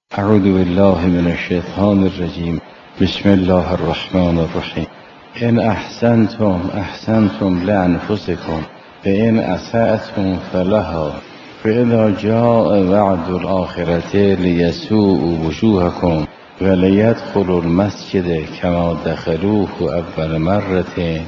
اعوذ بالله من الشیطان الرجیم. بسم الله الرحمن الرحیم. ان احسنتم لانفسکم فان اسأتم فلها فاذا جاء وعد الآخرة لیسوءوا وجوهکم ولیدخلوا المسجد کما دخلوه اول مرة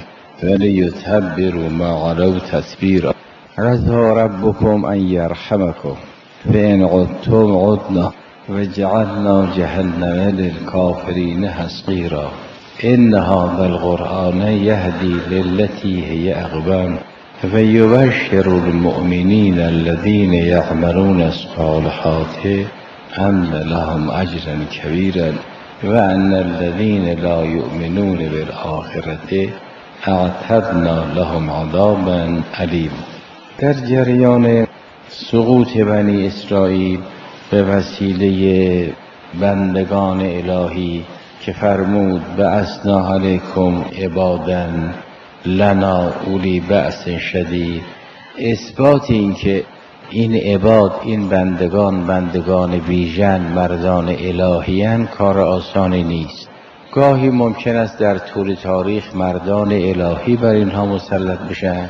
ولیتبروا ما علوا تتبیرا. عسى ربکم ان یرحمکم فان عدتم عدنا وجعلنا جهنم للكافرين حصيرا. إن هذا القرآن يهدي للتي هي أقوم ويبشر المؤمنين الذين يعملون الصالحات أن لهم أجرا كبيرا وأن الذين لا يؤمنون بالآخرة اعتدنا لهم عذابا أليما. در جریان سقوط بنی اسرائیل به وسیله بندگان الهی که فرمود بعثنا علیکم عبادا لنا اولی بأس شدید، اثبات این که این عباد، این بندگان بیژن مردان الهیان کار آسانی نیست. گاهی ممکن است در طول تاریخ مردان الهی بر اینها مسلط بشن،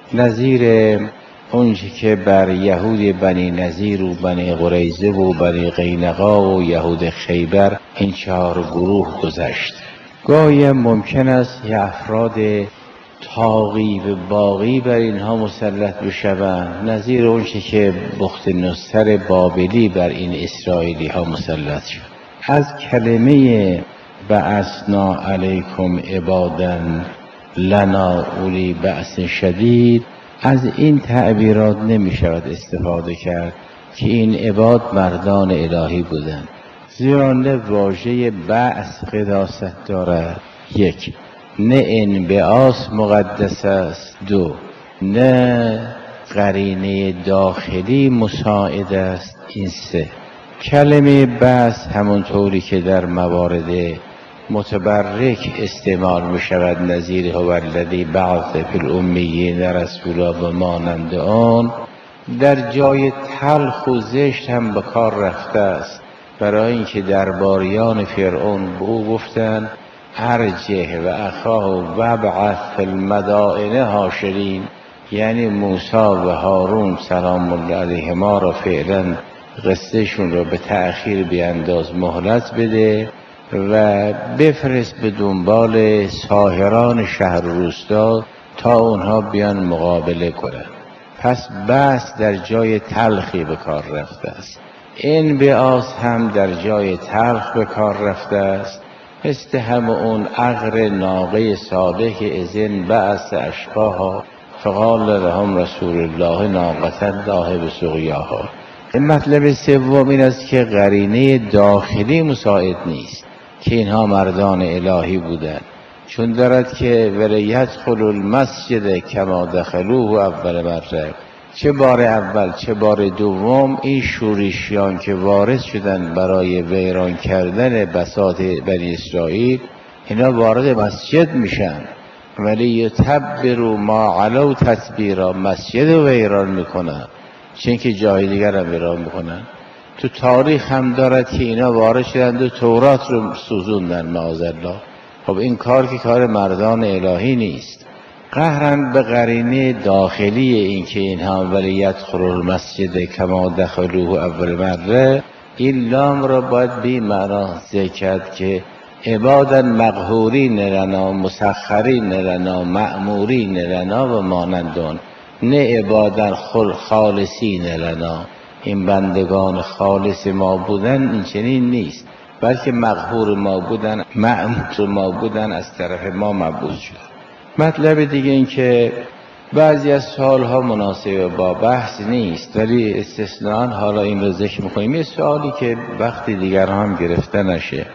نظیر اونچه که بر یهود بنی نظیر و بنی قریظه و بنی قینقاع و یهود خیبر این 4 گروه گذشت. گاهی ممکن است یه افراد طاغی و باغی بر اینها مسلط بشوند، نظیر اونچه که بخت نصر بابلی بر این اسرائیلی ها مسلط شد. از کلمه بعثنا علیکم عبادا لنا اولی بأس شدید از این تعبیرات نمی شود استفاده کرد که این عباد مردان الهی بودند، زیرا نه واژه بعث قداست دارد، 1 نه انبعاث مقدس است، 2 نه قرینه داخلی مساعد است، این 3. کلمه بعث همونطوری که در موارد متبرک استعمال می شود، نظیر هو الذی بعث فی الامیین رسولا و مانند آن، در جای تلخ و زشت هم به کار رفته است، برای اینکه درباریان فرعون به او گفتند ارجع و اخاه و بعث فی المدائن حاشرین، یعنی موسی و هارون سلام الله علیهما را فعلا قصهشون را به تأخیر بیانداز، مهلت بده و بفرست به دنبال ساحران شهر و روستا تا اونها بیان مقابله کنند. پس بس در جای تلخی به کار رفته است، انبعاث هم در جای تلخ به کار رفته است، مثل هم اون عقر ناقه صالح که اذن بعث اشقاها فقال لهم رسول الله ناقة الله بسقیاها. مطلب سوم این است که قرینه داخلی مساعد نیست که اینها مردان الهی بودند، چون دارد که ولیدخل المسجد کما دخلوه اول مرة، چه بار اول چه بار دوم این شورشیان که وارد شدن برای ویران کردن بساط بنی اسرائیل، اینا وارد مسجد میشن ولی یتبروا ما علوا تتبیرا، مسجد رو ویران میکنن، چون که جای دیگر هم ویران میکنن. تو تاریخ هم دارد که اینا وارد شدند و تورات رو سوزوندن معاذالله. خب این کار که کار مردان الهی نیست. قهرن به قرینه داخلی این که اینها ولیدخلوا المسجد کما دخلوه اول مره، این لام را باید بی معنا ذکر کرد که عبادا مقهورین لنا مسخرین لنا مأمورین لنا و مانندان، نه عبادا خالصین لنا، این بندگان خالص ما بودن این چنین نیست، بلکه مقهور ما بودن، مأمور ما بودن، از طرف ما مبعوث شد. مطلب دیگه این که بعضی از سوالها مناسب با بحث نیست، ولی استثناء حالا این رو ذکر میکنیم. یه سوالی که وقتی دیگر هم گرفته نشه،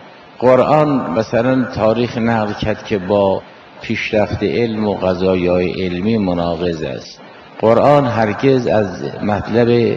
قرآن مثلا تاریخ نقل کرد که با پیشرفت علم و قضایای علمی مناقض است. قرآن هرگز از مطلب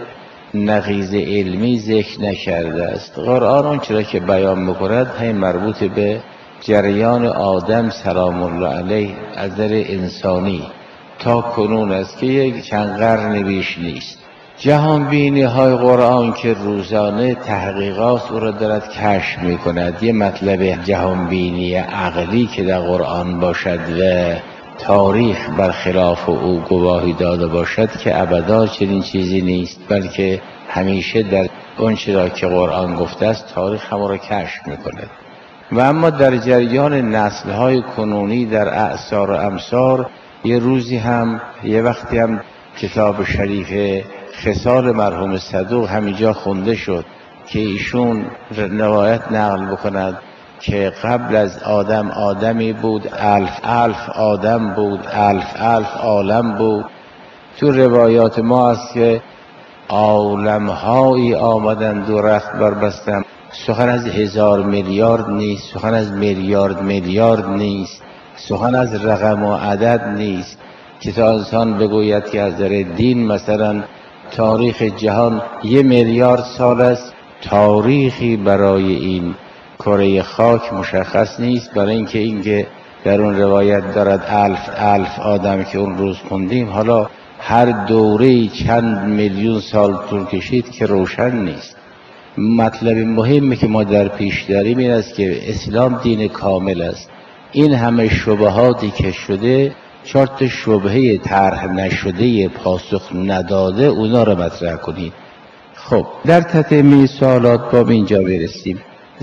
نقیض علمی ذکر نکرده است. قرآن اون چرا که بیان میکند همین مربوط به جریان آدم سلام الله علیه از نظر انسانی تا کنون است که یک چند قرن بیش نیست. جهان بینی های قرآن که روزانه تحقیقات او را دارد کشف می کند. یه مطلب جهان بینی عقلی که در قرآن باشد و تاریخ برخلاف او گواهی داده باشد که ابدا چنین چیزی نیست، بلکه همیشه در اون چیزی که قرآن گفته است تاریخ همون را کشف می کند. و اما در جریان نسل‌های کنونی در اعصار و امصار یه روزی هم یه وقتی هم کتاب شریف خصال مرحوم صدوق همینجا خونده شد که ایشون روایت نقل بکند که قبل از آدم آدمی بود، الف آدم بود، الف عالم بود. تو روایات ما است که عالم‌هایی آمدند و رخت بربستند. سخن از 1000 میلیارد نیست، سخن از میلیارد نیست، سخن از رقم و عدد نیست که تا انسان بگوید که از در دین مثلا تاریخ جهان 1 میلیارد سال است. تاریخی برای این کره خاک مشخص نیست، برای اینکه در اون روایت دارد الف آدم که اون روز خوندیم، حالا هر دوره چند میلیون سال طول کشید که روشن نیست. مطلب مهمی که ما در پیش داریم این است که اسلام دین کامل است. این همه شبهاتی که شده 4 تا شبهه طرح نشده پاسخ نداده اونا رو مطرح کنید. خب در تتمه سوالات با اینجا برسیم.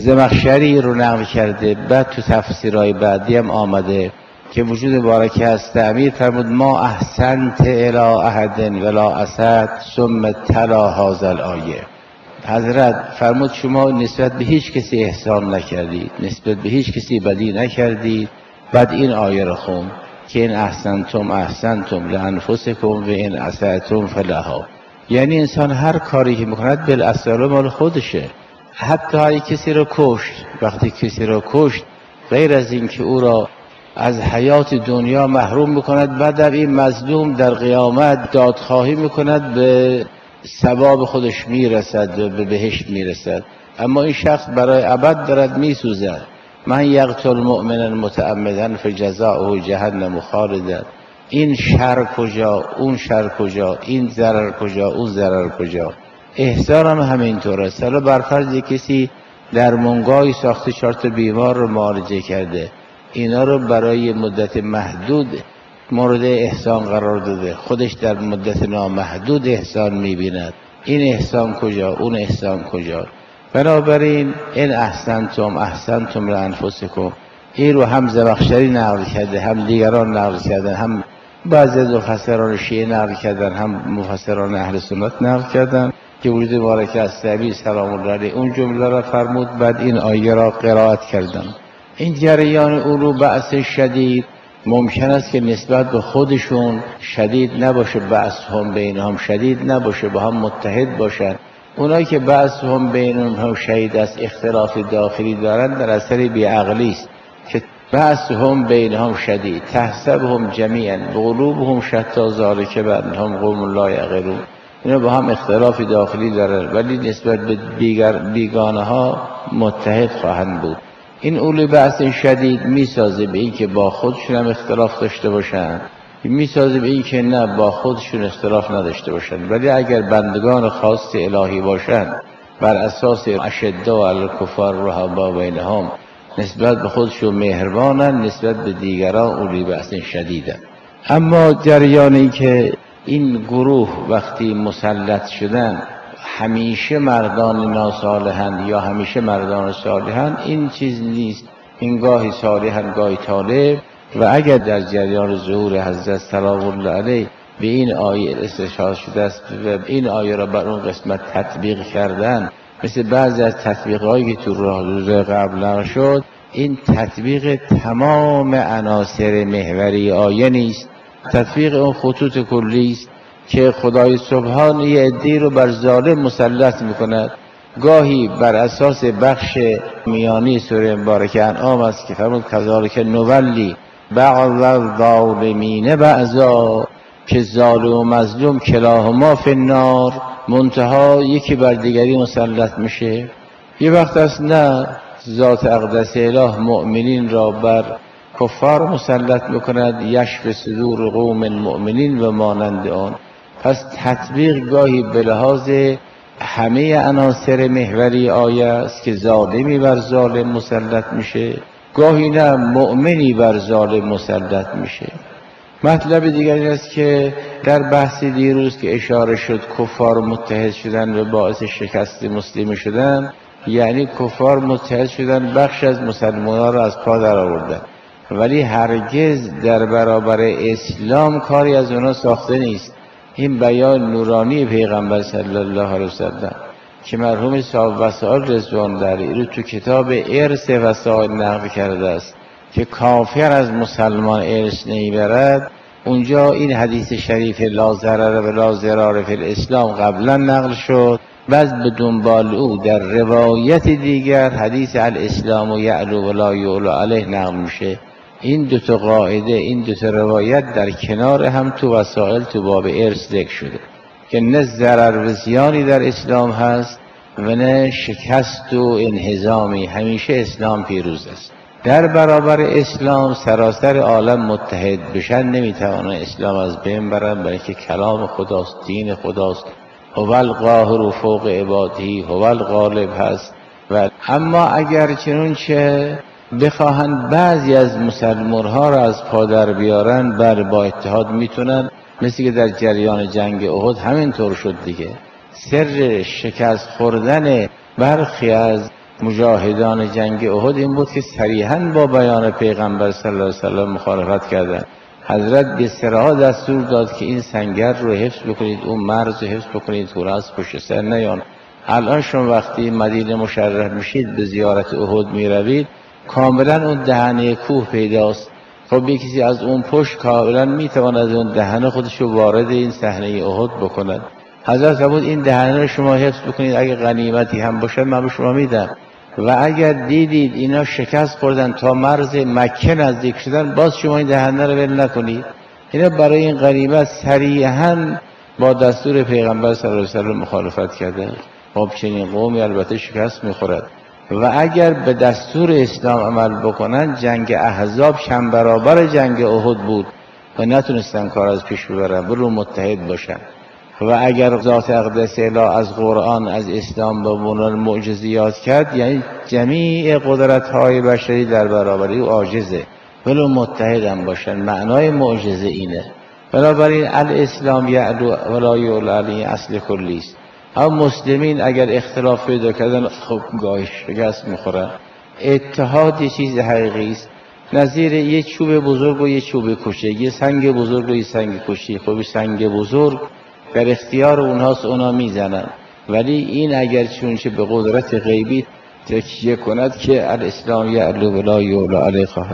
زمخشری رو نقل کرده، بعد تو تفسیرهای بعدی هم آمده که وجود بارکه هست. امیر فرمود ما احسنت الی احد ولا اسد ثم تلا هذا الآیه. حضرت فرمود شما نسبت به هیچ کسی احسان نکردید، نسبت به هیچ کسی بدی نکردید. بعد این آیه رو خوند که این احسنتم لانفسکم و این اسأتم فلها. یعنی انسان هر کاری که میکند بالاصل مال خودشه. حتی هر کسی رو کشت، وقتی کسی رو کشت غیر از این که او را از حیات دنیا محروم میکند، بعد این مظلوم در قیامت دادخواهی میکند، به ثواب خودش میرسد و به بهشت میرسد. اما این شخص برای ابد دارد میسوزد. من یقتل مؤمنا متعمدا فجزاؤه جهنم خالدا. این شر کجا، اون شر کجا، این ضرر کجا، اون ضرر کجا. احسان هم همینطور است. حالا برفرض کسی در منگاهی ساخته 4 تا بیمار رو معالجه کرده، اینا رو برای مدت محدود مورد احسان قرار داده، خودش در مدت نامحدود احسان میبیند. این احسان کجا، اون احسان کجا؟ بنابراین این احسنتم لانفسکم، این رو هم زمخشری نقل کرده، هم دیگران نقل کردن، هم بعضی از مفسران شیعه نقل کردن، هم مفسران اهل سنت نقل کردن که وجود بارک الصبی سلام الله علیه اون جمله را فرمود. بعد این آیه را قرائت کردم. این جریان اون رو بحث شدید ممکن است که نسبت به خودشون شدید نباشه، بحثهم بینهم شدید نباشه، با هم متحد باشن. اونایی که بحثهم بینهم شدید است، اختلاف داخلی دارن، در اثر بیعقلی است که بحثهم بینهم شدید تحسبهم جمیعا قلوبهم شتی ذلک بانهم قوم لا یعقلون. اینا با هم اختلاف داخلی دارن ولی نسبت به بیگانه ها متحد خواهند بود. این اول بحث شدید میسازه به این که با خودشون هم اختلاف داشته باشن، میسازه به این که نه با خودشون اختلاف نداشته باشن. ولی اگر بندگان خاص الهی باشن بر اساس اشداء علی الکفار رحماء بینهم، نسبت به خودشون مهربانن، نسبت به دیگران اول بحث شدیدن. اما جریان این که این گروه وقتی مسلط شدن همیشه مردان ناصالحند یا همیشه مردان صالحند، این چیز نیست. این گاهی صالحند گاهی طالب. و اگر در جریان ظهور حضرت سلام الله علیه به این آیه استشهاد شده است و این آیه را بر اون قسمت تطبیق کردن، مثل بعضی از تطبیقایی که تو روز قبل نشد، این تطبیق تمام عناصر محوری آیه نیست، تطبیق اون خطوط کلی است که خدای سبحان یه عده‌ای رو بر ظالم مسلط میکند. گاهی بر اساس بخش میانی سوره مبارکه انعام است که فرمود کذالک نولی بعض الظالمین بعضا، که ظالم و مظلوم کلاهما فی النار، منتها یکی بر دیگری مسلط میشه. یه وقت است نه ذات اقدس اله مؤمنین را بر کفار مسلط میکند، یشف صدور قوم مؤمنین و مانند آن. پس تطبیق گاهی به لحاظ همه عناصر محوری آیه است که ظالمی بر ظالم مسلط میشه، گاهی نه مؤمنی بر ظالم مسلط میشه. مطلب دیگری است که در بحث دیروز که اشاره شد کفار متحد شدن و باعث شکست مسلمی شدن، یعنی کفار متحد شدن بخش از مسلمانان را از پا در آوردن، ولی هرگز در برابر اسلام کاری از اونا ساخته نیست. این بیان نورانی پیغمبر صلی الله علیه وسلم که مرحوم صاحب وسائل رضوان الله علیه رو تو کتاب ارث وسائل نقل کرده است که کافر از مسلمان ارث نمیبرد، اونجا این حدیث شریف لا ضرر و لا ضرار فی الاسلام قبلا نقل شد. بعد به دنبال او در روایت دیگر حدیث الاسلام یعلو و لا یعلو علیه نقل میشه. این دو تا قاعده، این دو تا روایت در کنار هم تو وسائل تو باب ارث ذکر شده که نه ضرر و زیانی در اسلام هست و نه شکست و انهزامی، همیشه اسلام پیروز است. در برابر اسلام سراسر عالم متحد بشن نمیتوانه اسلام از بین برن، برای که کلام خداست، دین خداست، هو القاهر فوق عباده، هو الغالب هست. و اما اگر چنانچه بخواهند بعضی از مسلمان ها را از پا در بیارن، بر با اتحاد میتونن، مثل که در جریان جنگ احد همینطور شد دیگه. سر شکست خوردن برخی از مجاهدان جنگ احد این بود که صریحاً با بیان پیغمبر صلی الله علیه وسلم مخالفت کردند. حضرت به سرها دستور داد که این سنگر رو حفظ بکنید، اون مرز رو حفظ بکنید، از پشت سر نیان. الان شما وقتی مدینه مشرف میشید به زیارت احد میروید، کاملا اون دهنه کوه پیداست. خب یک کسی از اون پشت کاملا میتواند از اون دهنه خودش رو وارد این صحنه احد بکند. حضرت فرمود این دهنه رو شما حفظ بکنید، اگه غنیمتی هم باشه من به شما میدم. و اگر دیدید اینا شکست خوردن تا مرز مکه نزدیک شدن، باز شما این دهنه رو ول نکنید. اینا برای این غنیمت صریحاً با دستور پیغمبر صلی الله علیه و سلم مخالفت کردند. خب چنین قومی البته شکست میخورد. و اگر به دستور اسلام عمل بکنن، جنگ احزاب چند برابر جنگ احد بود و نتونستن کار از پیش ببرن، برو متحد باشن. و اگر ذات اقدس اله از قرآن از اسلام به عنوان معجزیات کرد، یعنی جمیع قدرت‌های بشری در برابر او عاجزه، ولو متحدن باشن. معنای معجزه اینه. بنابراین الاسلام یعلو ولا یعلو علیه اصل کلی است. اما مسلمین اگر اختلاف پیدا کردن، خب گاهی شکست میخورن. اتحاد یه چیز حقیقی است، نظیر یه چوب بزرگ و یه چوب کوچک، یه سنگ بزرگ و یه سنگ کوچک. خب سنگ بزرگ در اختیار اونهاست، اونا میزنن، ولی این اگر چونچه به قدرت غیبی تکیه کند که الاسلام یعلو ولا یعلو علیه خواهد.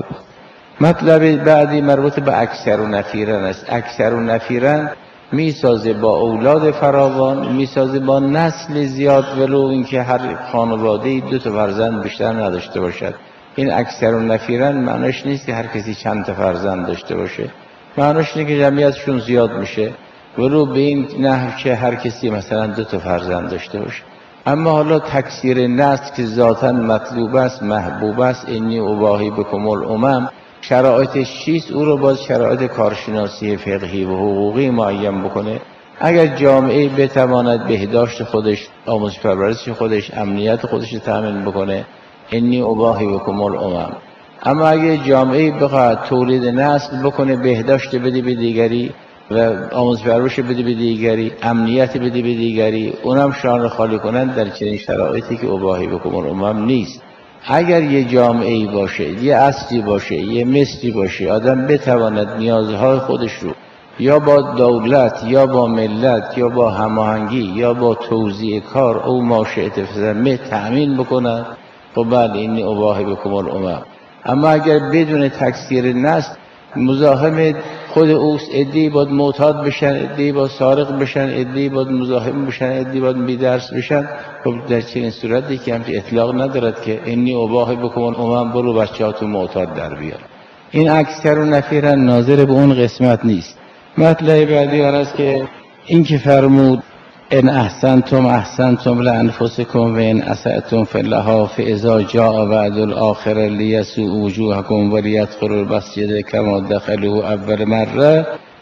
مطلب بعدی مربوط به اکثر و نفیرن است. اکثر و نفیرن میسازه با اولاد فراوان، میسازه با نسل زیاد، ولو اینکه هر خانواده 2 تا فرزند بیشتر نداشته باشد. این اکثر و نفیرن معناش نیست که هر کسی چند تا فرزند داشته باشه، معناش اینه که جمعیتشون زیاد میشه، ولو به این نحو که هر کسی مثلا 2 تا فرزند داشته باشه. اما حالا تکثیر نسل که ذاتاً مطلوب است، محبوب است، انی اباهی بکم الامم، شرایطش چیست؟ او رو باز شرایط کارشناسی فقهی و حقوقی معین بکنه. اگر جامعه بتواند بهداشت خودش، آموزش پرورش خودش، امنیت خودش رو تامین بکنه، انی اباهی بکم الامم. اما اگر جامعه بخواد تولید نسل بکنه، بهداشت بده به دیگری و آموزش پرورش بده به دیگری، امنیت بده به دیگری، اونم شان خالی کنن، در چنین شرایطی که اباهی بکم الامم نیست. اگر یه جامعه‌ای باشه، یه اصلی باشه، یه مثلی باشه، آدم بتواند نیازهای خودش رو یا با دولت یا با ملت یا با هماهنگی یا با توزیع کار او ماشیت فزمه تأمین بکنه، خب بله این اباهی بکم الامم. اما اگر بدون تکثیر نسل مزاحم خود اوست، عده‌ای باید معتاد بشن، عده‌ای باید سارق بشن، عده‌ای باید مزاحم بشن، عده‌ای باید بی‌درس بشن، خب در چنین صورتی که همچین اطلاق ندارد که انی اباهی بکم الامم، برو بچه‌هاتو معتاد در بیار. این اکثر و نفیرن ناظر به اون قسمت نیست. مطلب بعدی است که این که فرمود ان احسنتم احسنتم لانفسکم و ان اسأتم فلها فاذا جاء وعد الاخره لیسوء وجوهکم ولیدخلوا المسجد کما دخلوه اول مره.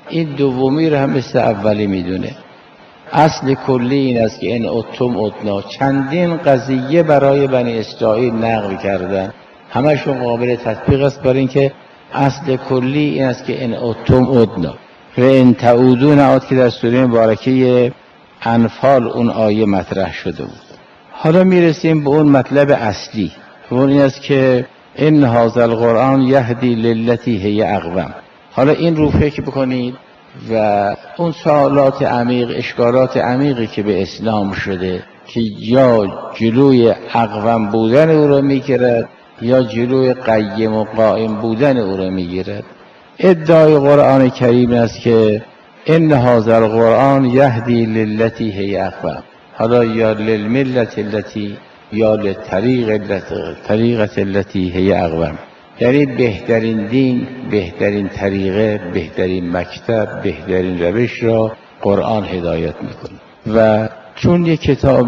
این دومی رو هم مثل اولی میدونه. اصل کلی این است که ان اتم ادنا. چندین قضیه برای بنی اسرائیل نقل کردن، همشون قابل تطبیق است، برای اینکه اصل کلی این است که ان اتم ادنا. و ان تعودون عاد که در سوره مبارکه انفال اون آیه مطرح شده بود. حالا میرسیم به اون مطلب اصلی، اون این است که ان هذا القرآن یهدی للتی هی اقوم. حالا این رو فکر بکنید و اون سوالات عمیق، اشکالات عمیقی که به اسلام شده که یا جلوی اقوم بودن او را میگیرد یا جلوی قیم و قائم بودن او را میگیرد. ادعای قرآن کریم است که ان هذا القرآن یهدی للتی هی اقوم، حالا یا للملت التی یا للطریقة التی هی اقوم، یعنی بهترین دین، بهترین طریقه، بهترین مکتب، بهترین روش را قرآن هدایت میکنه. و چون یک کتاب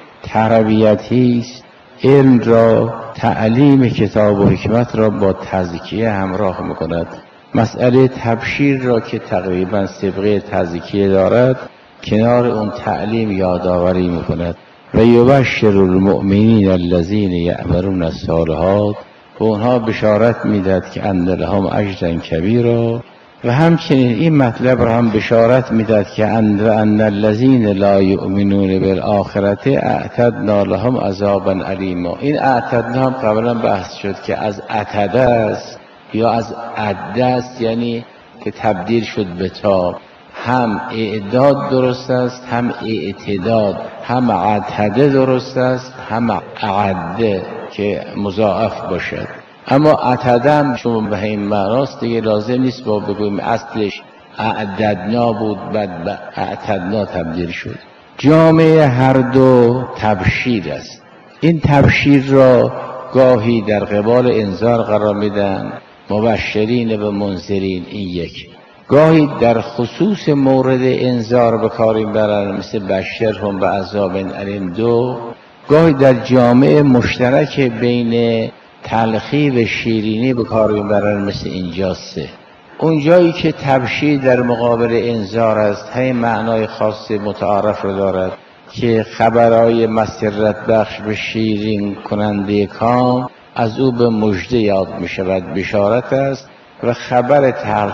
تربیتی است، علم را، تعلیم کتاب و حکمت را با تزکیه همراه میکند. مسئله تبشیر را که تقریبا سابقه تزکیه دارد، کنار اون تعلیم یادآوری میکند. و یبشر المؤمنین الذین یعملون الصالحات، و اونها بشارت میداد که ان لهم اجرا کبیرا. و همچنین این مطلب را هم بشارت میداد که ان الذین لا یؤمنون بالآخرة اعتدنا لهم عذابا الیما. این اعتدنا هم قبلا بحث شد که از اعتده است یا از عده است، یعنی که تبدیل شد به تا. هم اعداد درست است، هم اعتداد، هم عدده درست است، هم عده که مضاعف باشد. اما عددم چون به این معناست دیگه لازم نیست با بگویم اصلش اعددنا بود بعد به اعتدنا تبدیل شد. جامعه هر دو تبشیر است. این تبشیر را گاهی در قبال انذار قرار میدن، مبشرین و منذرین، این یک. گاهی در خصوص مورد انذار به کار میبرن، مثل بشرهم بعذاب الیم دو. گاهی در جامعه مشترک بین تلخی و شیرینی به کار میبرن، مثل اینجا سه. اون جایی که تبشیر در مقابل انذار است، همین معنای خاص متعارف رو دارد که خبرهای مسرت بخش به شیرین کننده کام از او به مژده یاد می شود، بشارت است. و خبر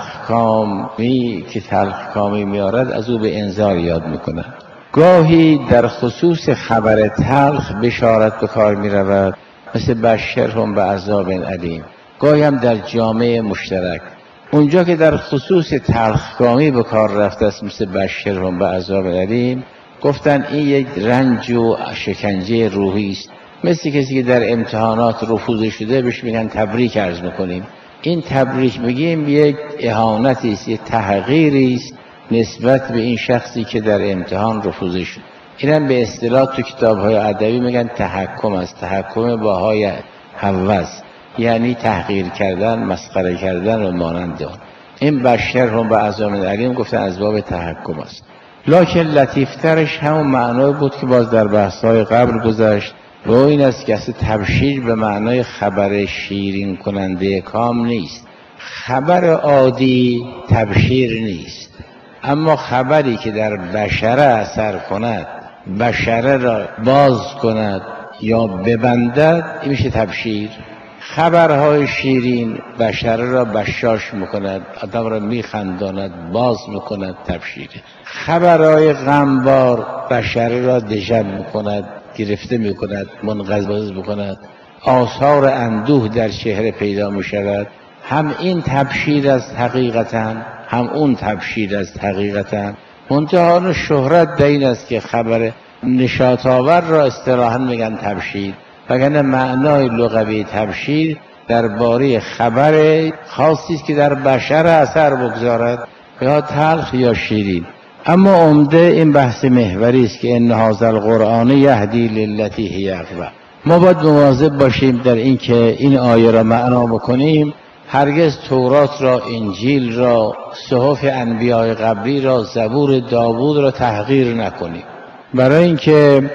تلخکامی که تلخکامی میارد از او به انذار یاد میکنه. گاهی در خصوص خبر تلخ بشارت به کار میرود، مثل بشرهم بعذاب الیم. گاهی هم در جامعه مشترک، اونجا که در خصوص تلخکامی به کار رفته است، مثل بشرهم بعذاب الیم، گفتن این یک رنج و شکنجه روحی است. مثل کسی که در امتحانات رفوزه شده بهش میگن تبریک عرض میکنیم. این تبریک بگیم یک اهانتی است، یک تحقیری است نسبت به این شخصی که در امتحان رفوزه شد. اینم به اصطلاح تو کتاب‌های ادبی میگن تحکم است، تحکم باهای هوس، یعنی تحقیر کردن، مسخره کردن و مانند آن. این بشرهم بعذاب الیم گفتن از باب تحکم است. لکن لطیفترش همون معنای بود که باز در بحث‌های قبل گذشت، و این است که اصلا تبشیر به معنای خبر شیرین کننده کام نیست. خبر عادی تبشیر نیست، اما خبری که در بشره اثر کند، بشره را باز کند یا ببندد، این میشه تبشیر. خبرهای شیرین بشره را بشاش میکند، آدم را میخنداند، باز میکند، تبشیره. خبرهای غمبار بشره را دژم میکند، گرفته میکند، منقبض میکند، آثار اندوه در چهره پیدا میشود. هم این تبشیر است حقیقتا، هم اون تبشیر است حقیقتا. منتها شهرت در این است که خبر نشاط آور را اصطلاحاً میگن تبشیر، وگرنه معنای لغوی تبشیر درباره خبر خاصی است که در بشر اثر بگذارد، یا تلخ یا شیرین. اما عمده این بحث محوری است که ان هذا القرآن یهدی للتی هی اقوم. ما باید مواظب باشیم در این که این آیه را معنا بکنیم، هرگز تورات را، انجیل را، صحف انبیاء قبلی را، زبور داوود را تحقیر نکنیم، برای اینکه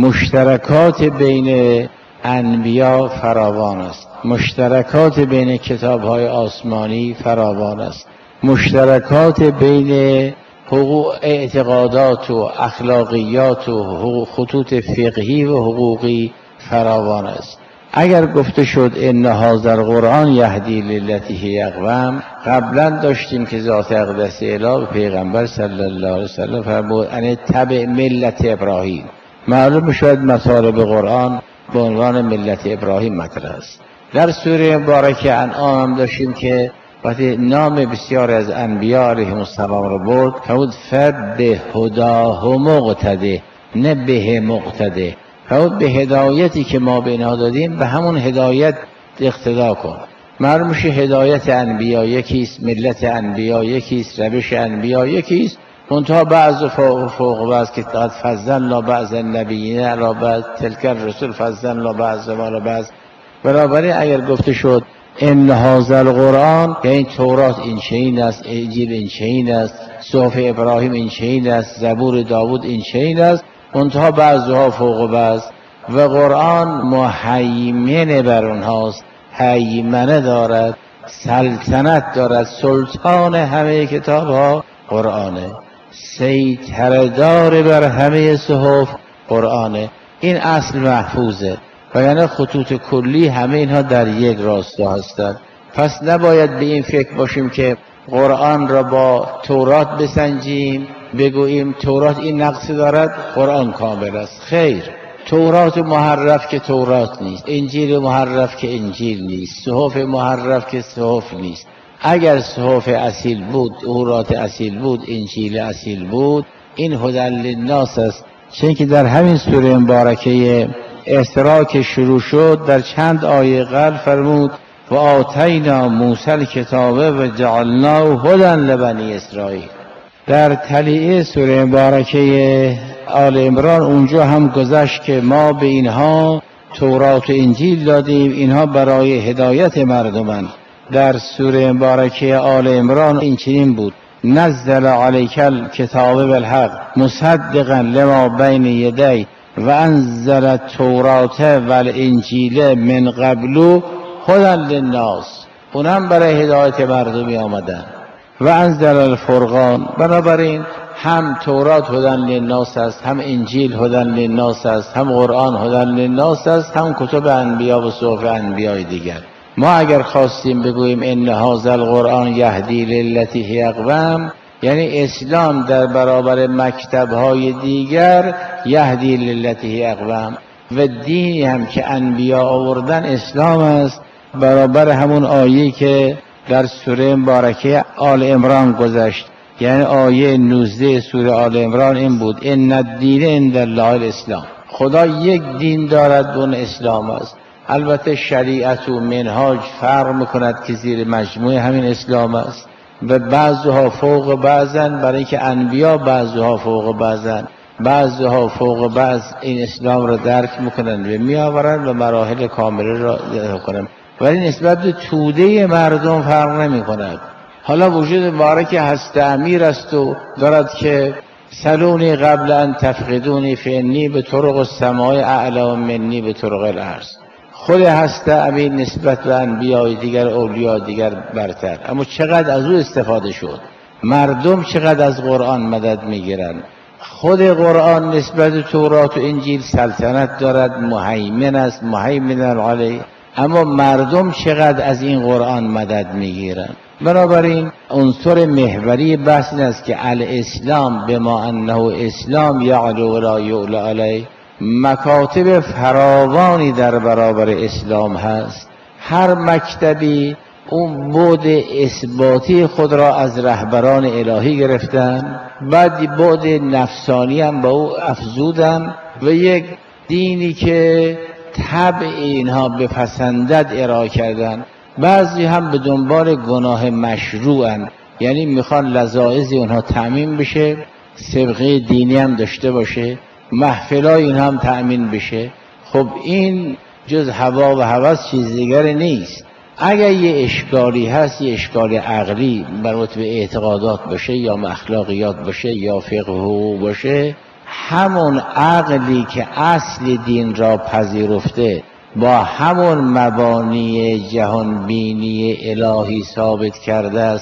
مشترکات بین انبیاء فراوان است، مشترکات بین کتاب‌های آسمانی فراوان است، مشترکات بین حقوق اعتقادات و اخلاقیات و خطوط فقهی و حقوقی فراوان است. اگر گفته شد ان هذا القرآن یهدی للتی هی اقوم، قبلا داشتیم که ذات اقدس اله پیغمبر صلی الله علیه وسلم فرمود ان تبع ملت ابراهیم. معلوم شد مطالب قرآن به عنوان ملت ابراهیم مطرح است. در سوره مبارکه انعام هم داشتیم که وقتی نام بسیار از انبیاء علیهم السلام رو برد فرمود فبهداه مقتده، نه به مقتده. فرمود به هدایتی که ما به اینها دادیم به همون هدایت اقتدا کن. معلوم میشه هدایت انبیاء یکیست، ملت انبیاء یکیست، روش انبیاء یکیست، منتها بعض فوق بعض که قد فضلنا بعض النبیین علی بعض تلک الرسل فضلنا بعضهم علی بعض. بنابراین اگر گفته شد ان هذا القرآن، یعنی تورات این چنین است، انجیل این چنین است، صحف ابراهیم این چنین است، زبور داوود این چنین است، منتها بعضها فوق بعض، و قرآن مهیمن بر اونهاست، هیمنه دارد، سلطنت دارد، سلطان همه کتاب ها قرآنه، سیطره دار بر همه صحف قرآنه. این اصل محفوظه و یعنی خطوط کلی همه اینها در یک راستا هستند. پس نباید به این فکر باشیم که قرآن را با تورات بسنجیم، بگوییم تورات این نقص دارد قرآن کامل است. خیر، تورات محرف که تورات نیست، انجیل محرف که انجیل نیست، صحف محرف که صحف نیست. اگر صحف اصیل بود، تورات اصیل بود، انجیل اصیل بود، این هدی للناس است. چون که در همین سوره مبارکه اسراء که شروع شد در چند آیه قبل فرمود و آتینا موسی الکتاب و جعلناه هدی لبنی اسرائیل. در تلیعه سوره مبارکه آل عمران اونجا هم گذشت که ما به اینها تورات و انجیل دادیم، اینها برای هدایت مردمند. در سوره مبارکه آل عمران این چنین بود نزل علیک الکتاب بالحق مصدقا لما بین یدی و انزل التوراة والانجیل من قبل هدی للناس. اونم برای هدایت مردمی آمدن. و انزل الفرقان. بنابراین هم تورات هدی للناس است، هم انجیل هدی للناس است، هم قرآن هدی للناس است، هم کتب انبیا و صحف انبیاء دیگر. ما اگر خواستیم بگوییم ان هذا القرآن یهدی للتی هی اقوم، یعنی اسلام در برابر مکتب‌های دیگر یهدی للتی هی اقوم، و دینی هم که انبیا آوردن اسلام است، برابر همون آیه که در سوره مبارکه آل عمران گذشت، یعنی آیه 19 سوره آل عمران این بود ان الدین عند الله الاسلام. خدا یک دین دارد و اون اسلام است. البته شریعت و منهاج فرق میکند که زیر مجموعه همین اسلام است و بعضها فوق بعضن، برای اینکه انبیا بعضها فوق بعضن، بعضها فوق بعض این اسلام را درک میکنن و میآورن و مراحل کامله را میکنن، ولی نسبت به توده مردم فرق نمیکند. حالا وجود مبارک هست امیر است و دارد که سلونی قبل ان تفقدونی فانی به طرق السماء اعلی منی به طرق الارض. خود هست امیر نسبت به انبیاء دیگر اولیاء دیگر برتر، اما چقدر از او استفاده شد، مردم چقدر از قرآن مدد میگیرن. خود قرآن نسبت به تورات و انجیل سلطنت دارد، مهیمن است، مهیمن علیه، اما مردم چقدر از این قرآن مدد میگیرن. بنابراین عنصر محوری بحث این است که الاسلام بما انه اسلام یعلو ولا یعلی علیه. مکاتب فراوانی در برابر اسلام هست. هر مکتبی اون بعد اثباتی خود را از رهبران الهی گرفتن، بعد بعد نفسانی هم با او افزودن و یک دینی که طبع اینها بپسندد ارائه کردن. بعضی هم به دنبال گناه مشروعن، یعنی میخوان لذاذ اونها تأمین بشه، سابقه دینی هم داشته باشه، محفلای این هم تأمین بشه. خب این جز هوا و هوس چیز دیگری نیست. اگر یه اشکالی هست، یه اشکال عقلی مربوط به اعتقادات باشه یا اخلاقیات باشه یا فقه و باشه، همون عقلی که اصل دین را پذیرفته با همون مبانی جهان بینی الهی ثابت کرده است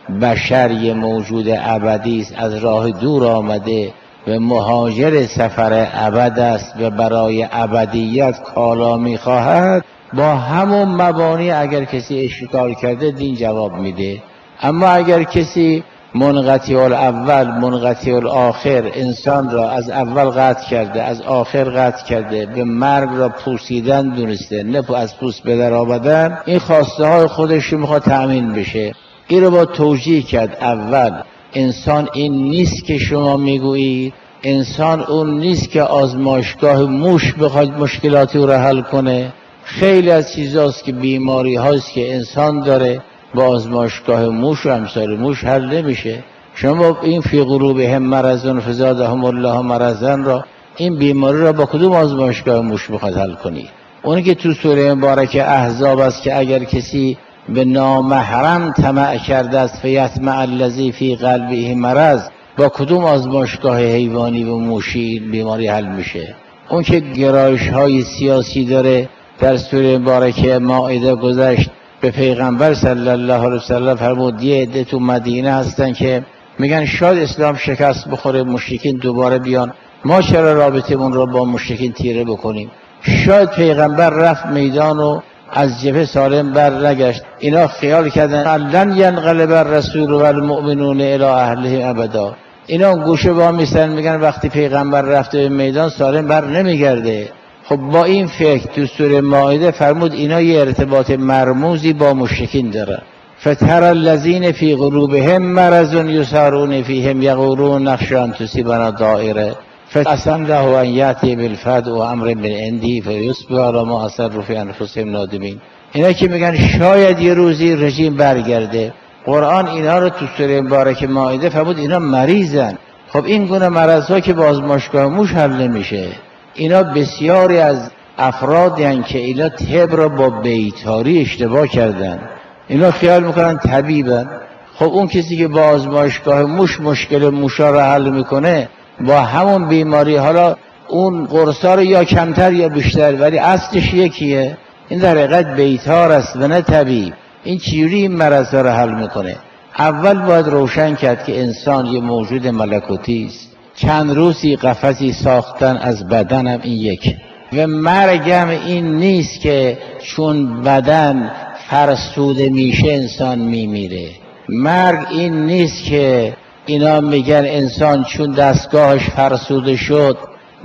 بشر یه موجود ابدی است، از راه دور آمده و مهاجر سفر ابد است و برای ابدیت کالا می‌خواهد، با همون مبانی اگر کسی اشکال کرده دین جواب میده. اما اگر کسی منقطع الاول منقطع الاخر انسان را از اول قطع کرده، از آخر قطع کرده، به مرگ را پوسیدن دونسته، نه از پوست به در آمدن، این خواسته های خودش رو میخواد تأمین بشه. این رو با توجیه کرد. اول انسان این نیست که شما میگویید، انسان اون نیست که آزمایشگاه موش بخواد مشکلاتی رو حل کنه. خیلی از چیزاست که بیماری هاست که انسان داره با آزمایشگاه موش و امثال موش حل نمیشه. شما این فی قلوبهم مرض فزادهم الله مرضا را، این بیماری را با کدوم آزمایشگاه موش بخواد حل کنید؟ اونی که تو سوره مبارکه احزاب است که اگر کسی به نامحرم طمع کرده است فیطمع الذی فی قلبه مرض، با کدوم آزمایشگاه حیوانی و موشی بیماری حل میشه؟ اون که گرایش های سیاسی داره، در سوره مبارکه مائده گذشت، به پیغمبر صلی الله علیه وسلم فرمود یه عده تو مدینه هستن که میگن شاید اسلام شکست بخوره، مشرکین دوباره بیان، ما چرا رابطمون رو با مشرکین تیره بکنیم؟ شاید پیغمبر رفت میدان و از جبهه سالم بر نگشت. اینا خیال کردن لن ینقلب الرسول والمؤمنون الی اهلهم ابدا. اینا گوشه با میسن میگن وقتی پیغمبر رفته به میدان سالم بر نمیگرده. خب با این فکر تو سوره مائده فرمود اینا یه ارتباط مرموزی با مشرکین دارن. فتر الذین فی قلوبهم مرض یسارون فیهم یقولون نخشی ان تصیبنا دائره فعسى الله ان یأتی بالفتح و امر من عندی فیصبحوا علی ما اسروا فی انفسهم نادمین. اینا که میگن شاید یه روزی رژیم برگرده، قرآن اینا رو تو سوره مبارکه مائده فرمود اینا مریضن. خب این گونه مرض‌ها که با آزمایشگاه موش حل نمیشه. اینا بسیاری از افرادی هستند که اینا طب را با بیتاری اشتباه کردن. اینا خیال میکنن طبیبن. خب اون کسی که با آزمایشگاه موش مشکل موشا را حل میکنه با همون بیماری، حالا اون قرصا رو یا کمتر یا بیشتر، ولی اصلش یکیه. این در حقیقت بیتار است و نه طبیب. این چجوری این مرضا رو حل میکنه؟ اول باید روشن کرد که انسان یه موجود ملکوتی است. چند روزی قفسی ساختن از بدنم این یک، و مرگم این نیست که چون بدن فرسوده میشه انسان میمیره. مرگ این نیست که اینا میگن انسان چون دستگاهش فرسوده شد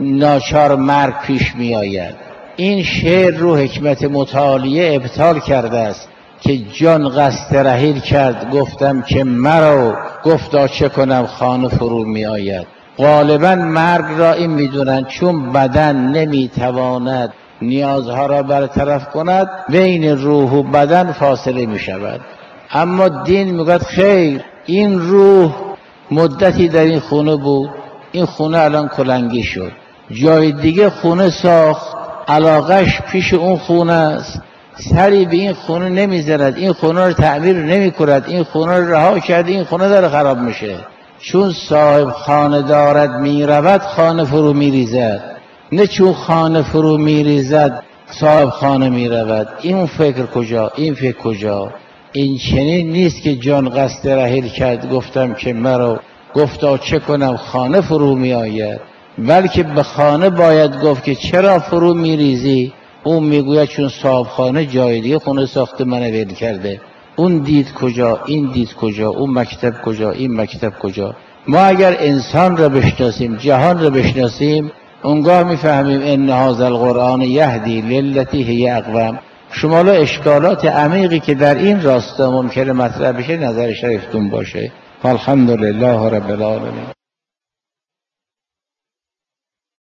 ناچار مرگ پیش میآید. این شعر رو حکمت متعالیه ابطال کرده است که جان قصد رحیل کرد گفتم که مرا، گفتا چه کنم خانه فرو میآید. غالبا مرگ را این میدونن چون بدن نمیتواند نیازها را برطرف کند بین روح و بدن فاصله میشود. اما دین میگوید خیر، این روح مدتی در این خونه بود، این خونه الان کلنگی شد، جای دیگه خونه ساخت، علاقش پیش اون خونه است، سری به این خونه نمیزند، این خونه رو تعمیر نمیکند، این خونه رو رها کرده، این خونه داره خراب میشه. چون صاحب خانه دارد میرود خانه فرو میریزد، نه چون خانه فرو میریزد صاحب خانه میرود. این فکر کجا؟ این فکر کجا؟ این چنین نیست که جان قصد رحیل کرد گفتم که مرا، گفتا چه کنم خانه فرو میآید. بلکه به خانه باید گفت که چرا فرو میریزی؟ اون میگوید چون صاحب خانه جای دیگه خونه ساخته من ول کرده. اون دید کجا، این دید کجا، اون مکتب کجا، این مکتب کجا. ما اگر انسان را بشناسیم، جهان را بشناسیم، اونگاه میفهمیم ان هذا القرآن یهدی للتی هی اقوم. شمالا اشکالات عمیقی که در این راستا ممکنه مطرح بشه نظر شریفتون باشه. الحمدلله رب العالمین.